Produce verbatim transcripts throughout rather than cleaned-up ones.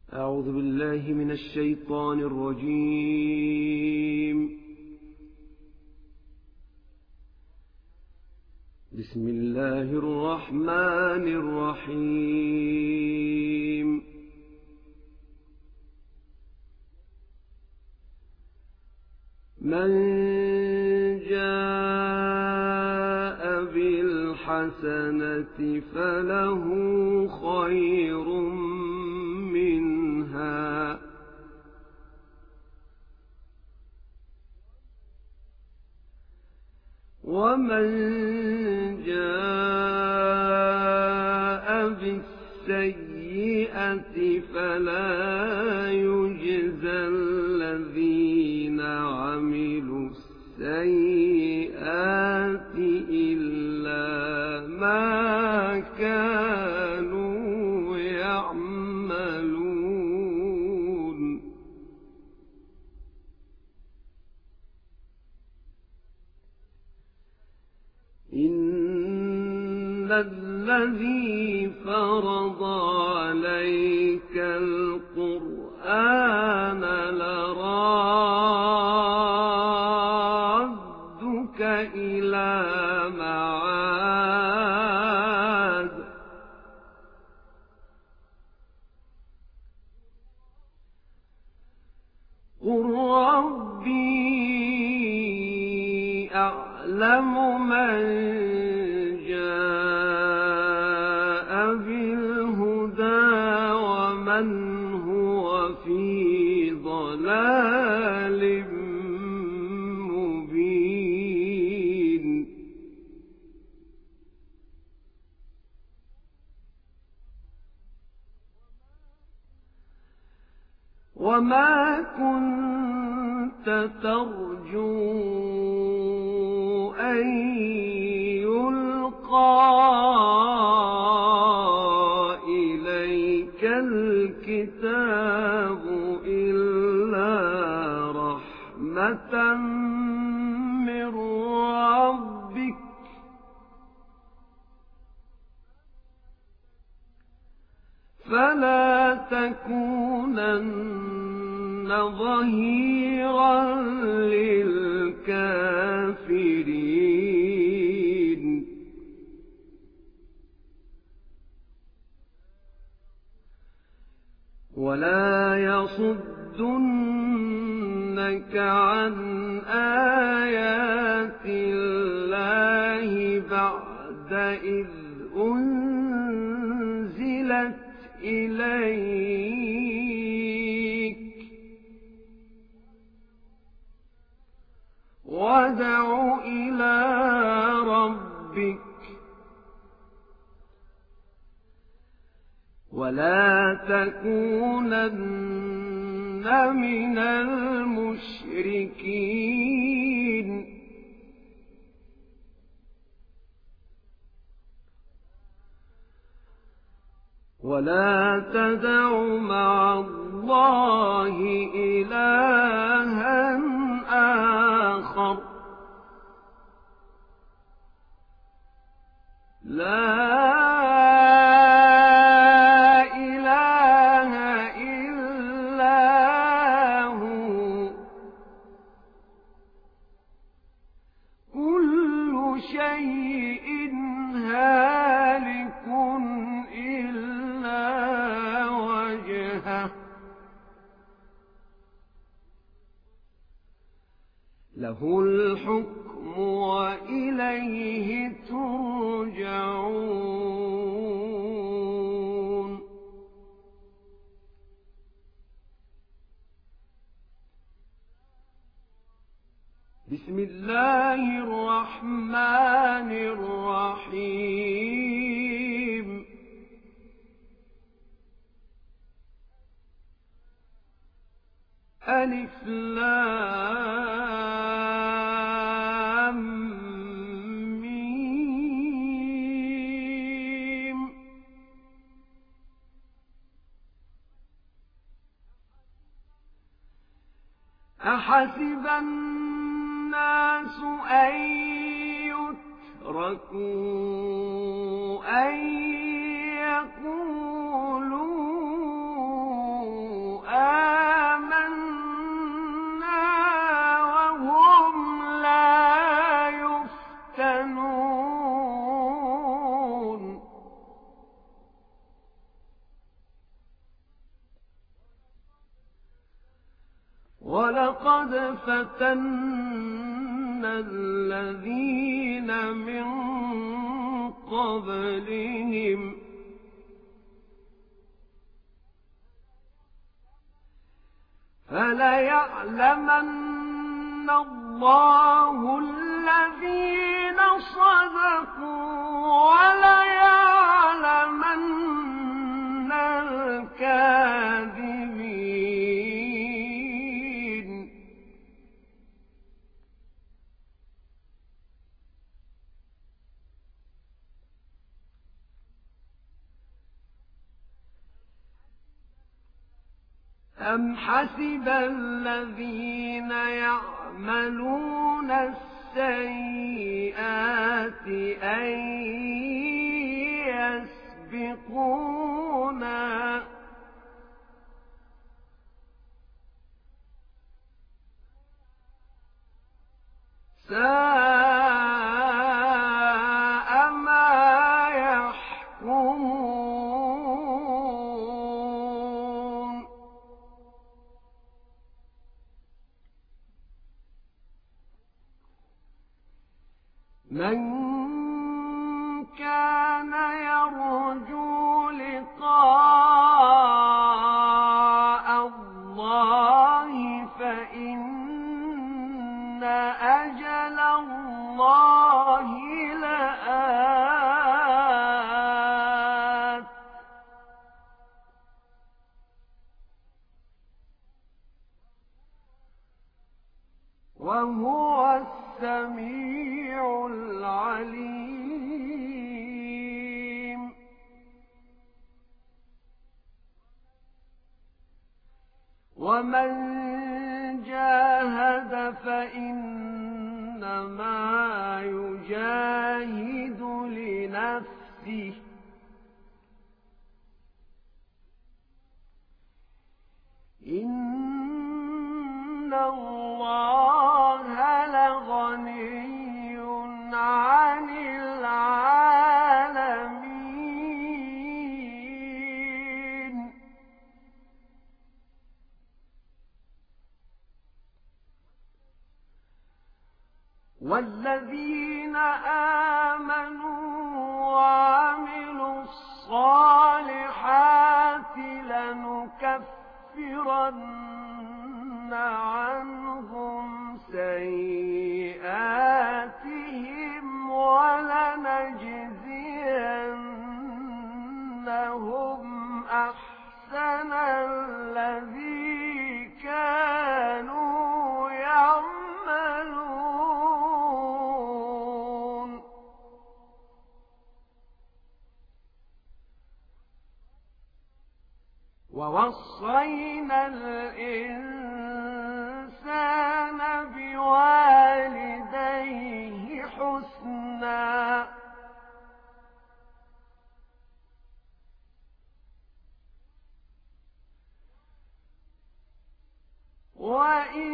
أعوذ بالله من الشيطان الرجيم. بسم الله الرحمن الرحيم. من جاء بالحسنة فله خير منها ومن جاء بالسيئة فلا يجزى الذين عملوا السيئات إلا ما كانوا يعملون. إن الذي فرض عليك القرآن لرادك إلى معاد قل ربي أعلم من جاء بالهدى ومن هو في ضلال مبين. وما كنت ترجو أن يلقى إليك الكتاب إلا رحمة من ربك فلا تكونن ظهيرا للكافرين. ولا يصدنك عن آيات الله بعد إذ أنزلت إليك وادع إلى ربك ولا تكونن من المشركين. ولا تدع مع الله إلها آخر لا إله إلا هو. كل شيء هالك إلا وجهه له الحكم وإليه ترجعون. بسم الله الرحمن الرحيم. ألف لام ميم. أحسب الناس أن يتركوا أن يقولوا ولقد فتنا الذين من قبلهم فليعلمن الله الذين صدقوا وليعلمن الكاذبين. أم حسب الذين يعملون السيئات أن يسبقونا ساء ما يحكمون. من كان يرجو لقاء الله فإن أجل الله لآت وهو السميع العليم. ومن جاهد فإنما يجاهد لنفسه إن الله لغني عن العالمين. والذين آمنوا وعملوا الصالحات لنكفرن عنهم سيئاتهم ولنجزينهم أحسن الذي كانوا يعملون. ووصينا الإنسان بوالديه حسنا وإن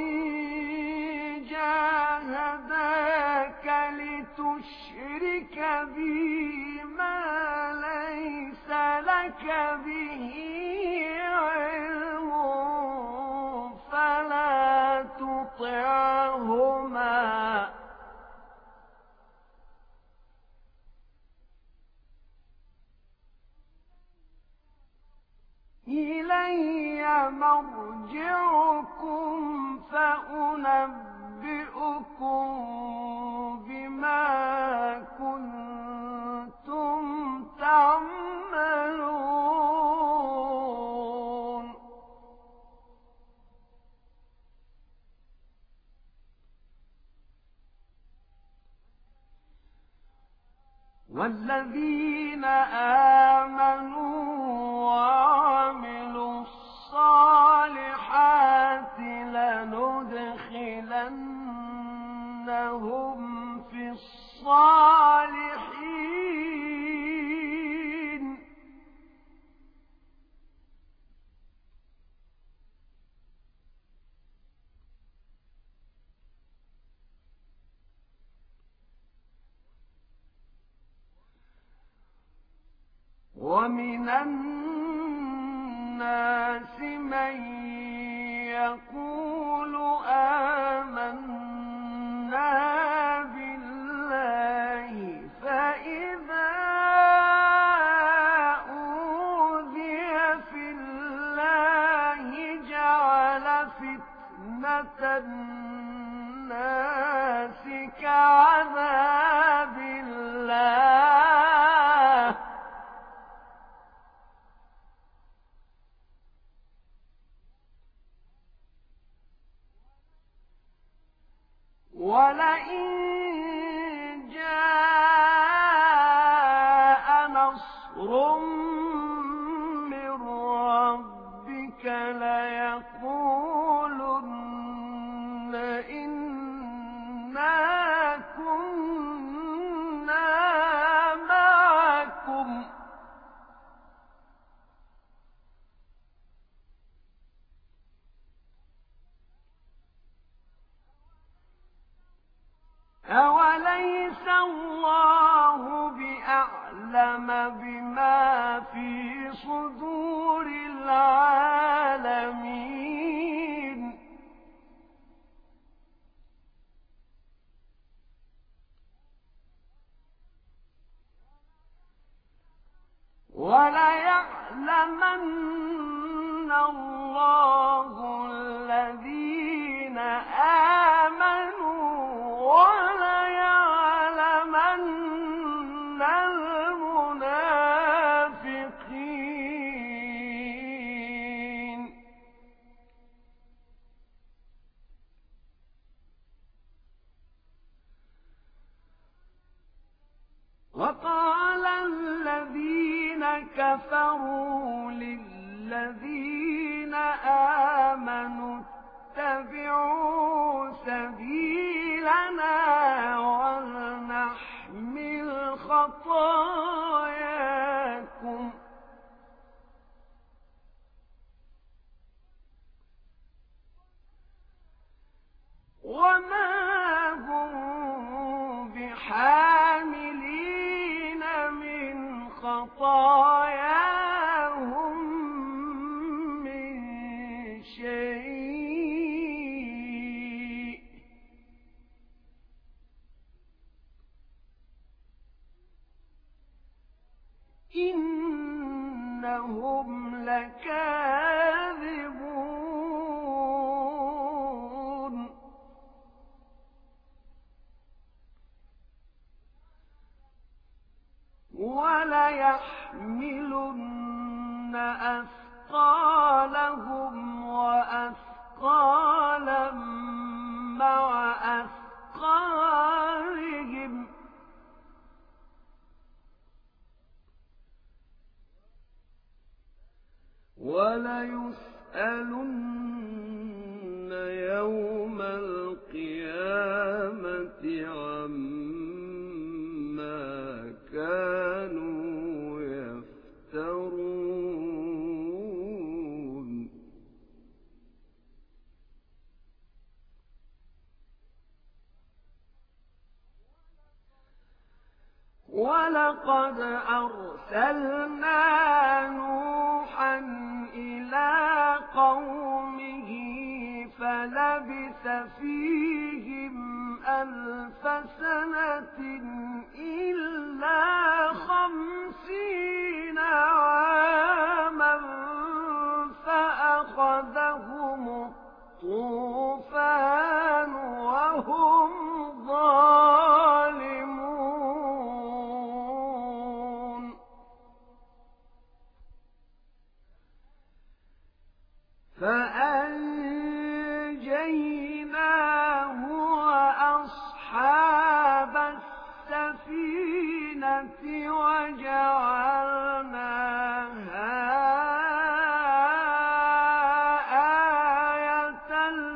جاهداك لتشرك بي ما ليس لك به علم فلا تطعهما إلي مرجعكم فأنبئكم بما كنتم تعملون. والذين آمنوا وعملوا الصالحات لندخلنهم في الصالحين. ومن الناس من يقول آمنا بالله فإذا أوذي في الله جعل فتنة الناس كعذاب الله ولئن جاء نصر من ربك ليقولن إنا كنا معكم أوليس الله بأعلم بما في صدور العالمين وليعلمن الله الذين آمنوا وليعلمن المنافقين وقال الذين كفروا للذين آمنوا اتبعوا سبيلنا ولنحمل خطاياكم وما هم بحاملين من خطاياهم من شيء إنهم لكاذبون وليحملن أثقالهم وأثقالا مع أثقالهم وليسألن يوم القيامة عما كانوا يفترون ولقد أرسلنا نوحا إلى قومه فلبث فيهم ألف سنة إلا خمسين عاما فأخذهم الطوفان وهم ظالمون فأنجيناه وأصحاب السفينة وجعلناها آية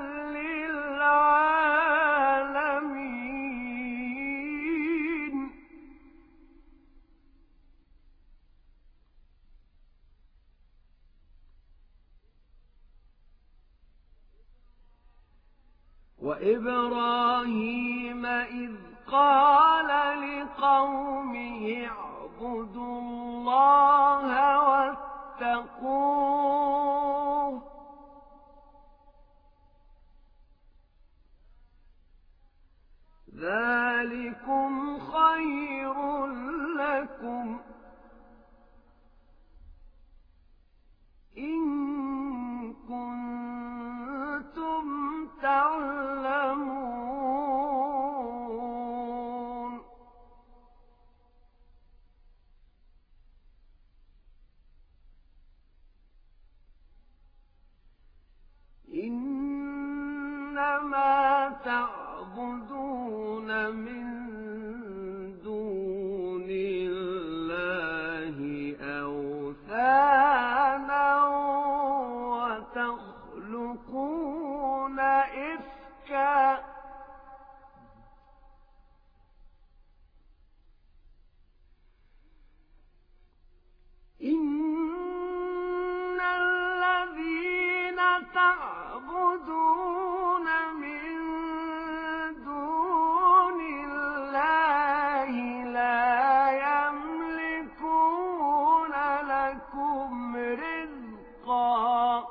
للعالمين وإبراهيم إذ قال لقومه اعبدوا الله واتقوه تعبدون من دون الله أوثانا وتخلقون إفكا إن الذين تعبدون من دون الله لا يملكون لكم رزقا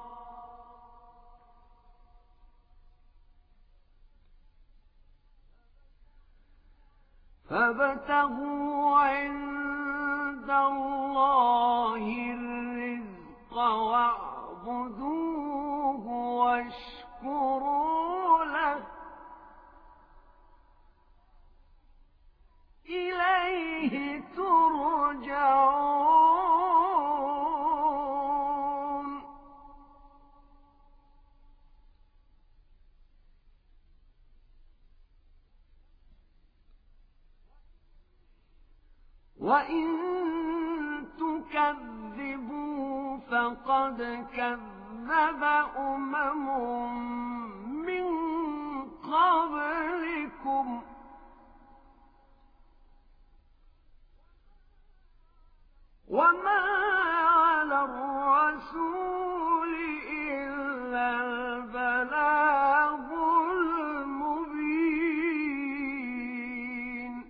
فابتغوا عند الله الرزق واعبدوه واشكروا له إليه ترجعون وإن تكذبوا فقد كذب أمم من قبلكم وما على الرسول إلا البلاغ المبين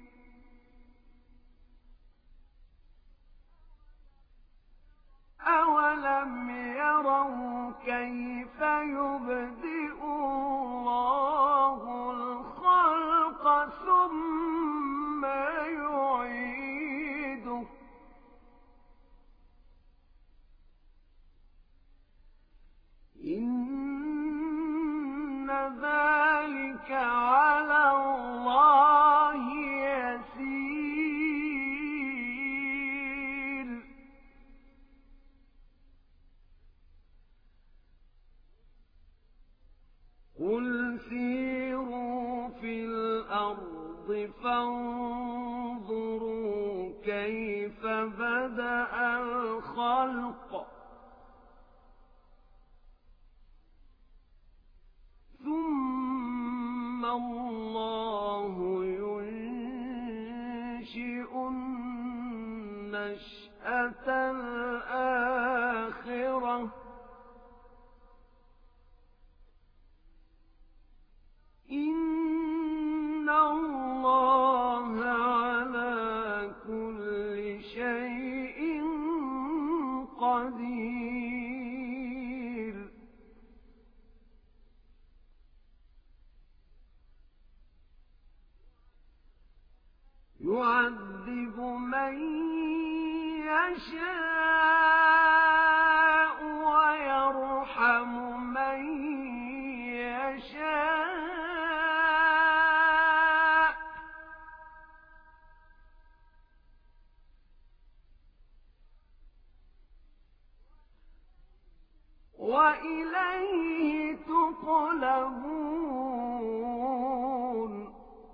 أولم يروا كيف يبدئ الله الخلق ثم يعيده إن ذلك على الله يسير قل سيروا في الأرض فانظروا كيف بدأ الخلق ثم الله ينشئ النشأة الآخرة إن الله على كل شيء قدير يعذب من يشاء ويرحم من يشاء وإليه تقلبون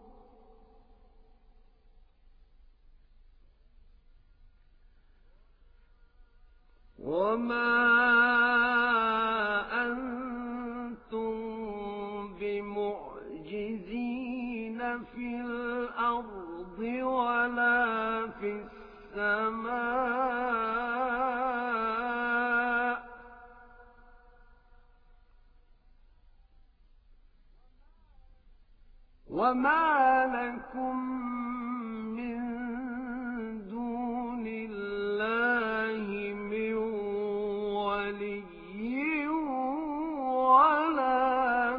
وما أنتم بمعجزين في الأرض ولا في السماء وما لكم من دون الله من ولي ولا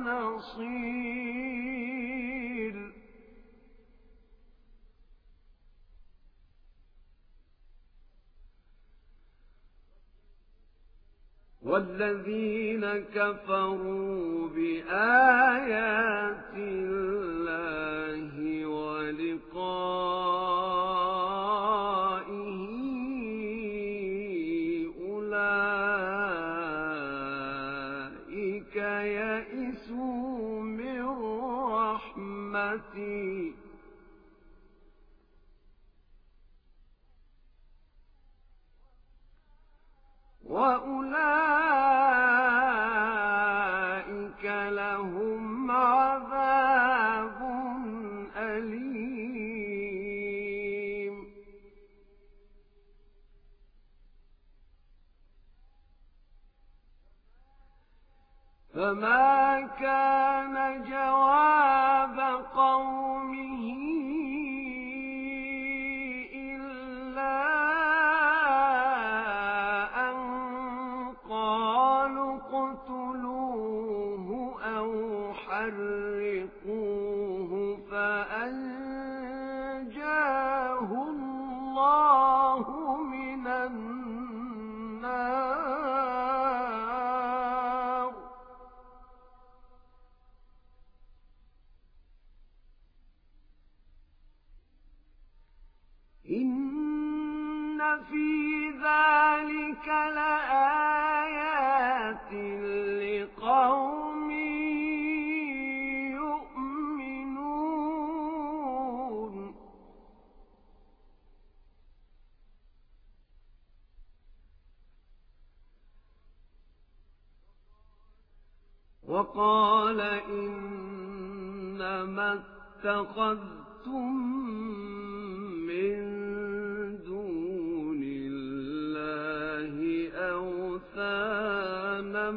نصير والذين كفروا بآيات الله ولقائه أولئك يئسوا من فأولئك لهم عذاب أليم. فما كان جواب قومه إلا أن قالوا اقتلوه أو حرقوه فأنجاه الله من النار. إن في ذلك لآيات لقوم يؤمنون. وقال إنما اتخذتم من دون الله أوثانا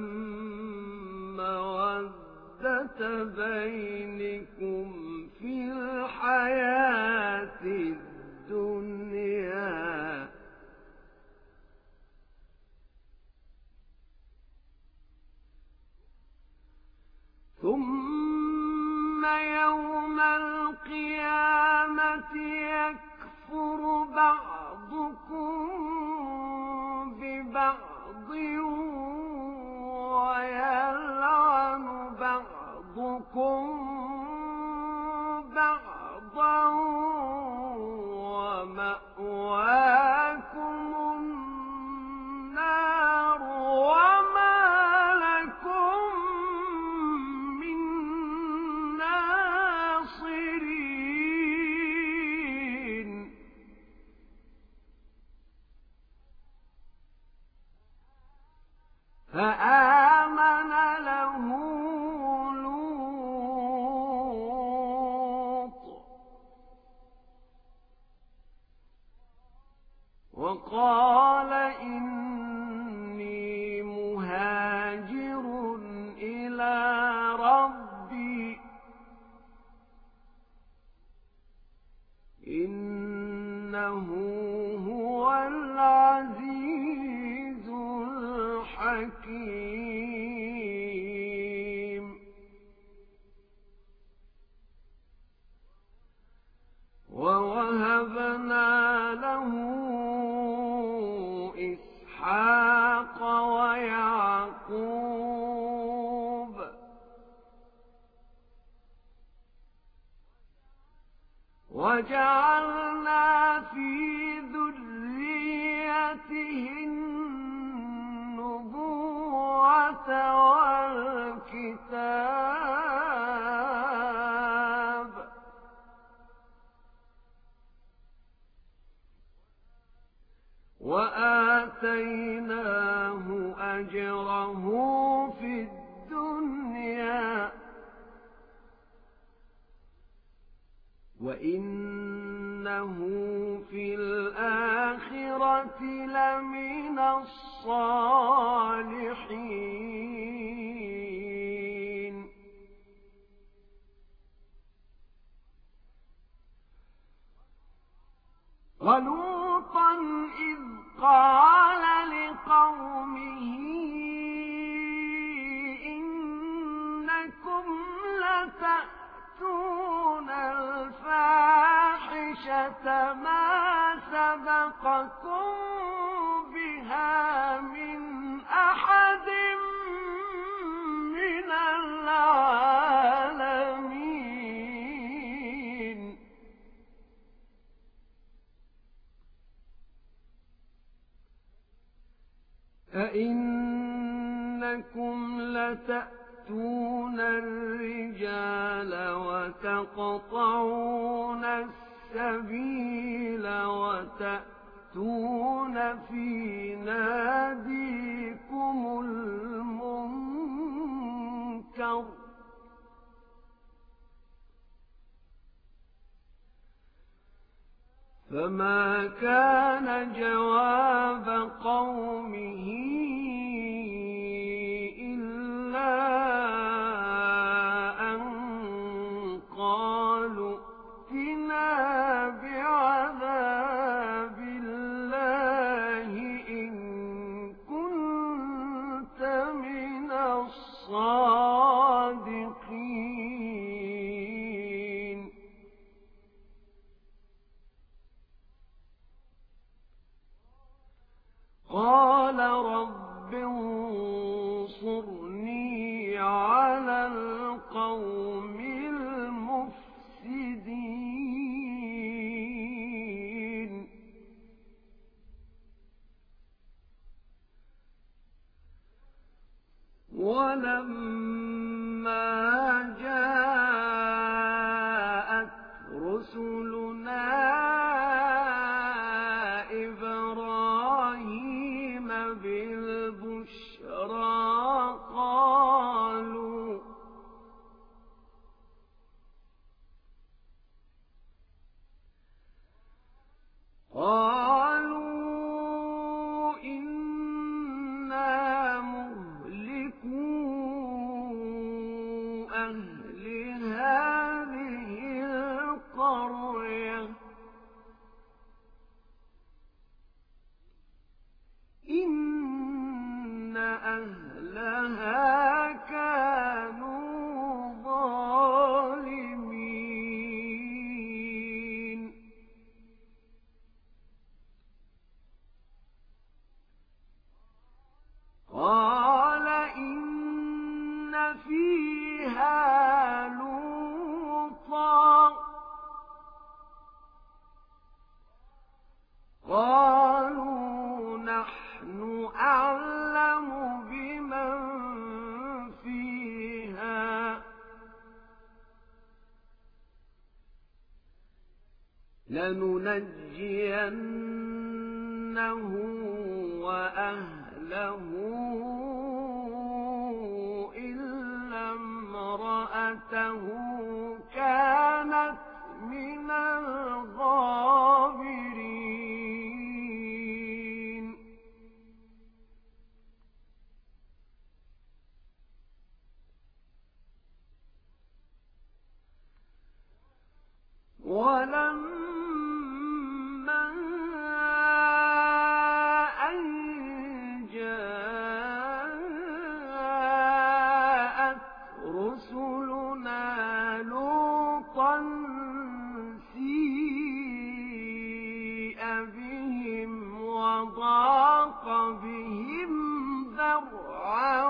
مودة بينكم في الحياة الدنيا ثم يوم القيامة يكفر بعضكم ببعض ويلعن بعضكم بعضا ومأواكم النار وما لكم من ناصرين. فآمن له لوط وقال إني مهاجر إلى ربي إنه هو العزيز الحكيم. ووهبنا له إسحاق ويعقوب وجعلنا في ذريته النبوة والكتاب وآتيناه أجره في الدنيا وإنه في الآخرة لمن الصالحين. ولوطا إذ قال لقومه إنكم لتأتون الفاحشة ما سبقكم بها من أحد من العالمين. أئنكم لتأتون الرجال وتقطعون السبيل وتأتون في ناديكم مُنكَرٌ فما كان جواب قومه إلا أن قالوا ائتنا بعذاب الله إن كنت من الصادقين. قال رب انصرني على القوم المفسدين. ولما جاءت رسلنا إبراهيم بالبشرى قالوا قالوا إنا مهلكو أهل هذه القرية إن أهلها كانوا ظالمين. قال إن فيها لوطا قالوا نحن أعلم بمن فيها لننجينه وأهله إلا امرأته كانت من الغابرين. ولما أن جاءت رسلنا لوطا سيء بهم وضاق بهم ذرعا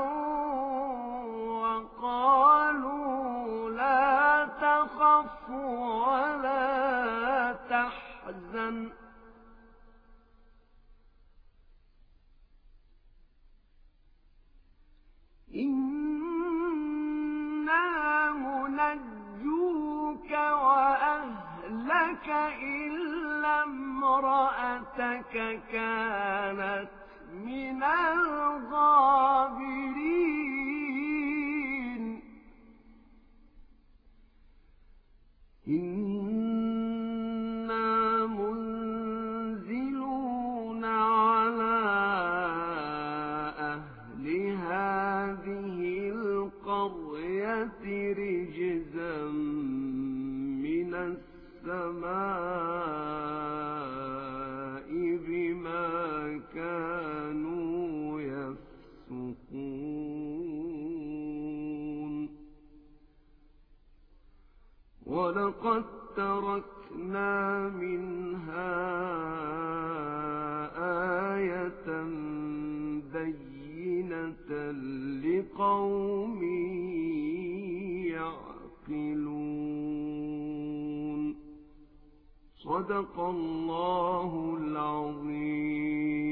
وقالوا لا تخف ولا تحزن إنا منجوك وأهلك إلا امرأتك كانت من الغابرين. إنا منزلون على أهل هذه القرية رجزا من السماء بما كانوا يفسقون. ولقد تركنا منها آية بينة لقوم يعقلون. صدق الله العظيم.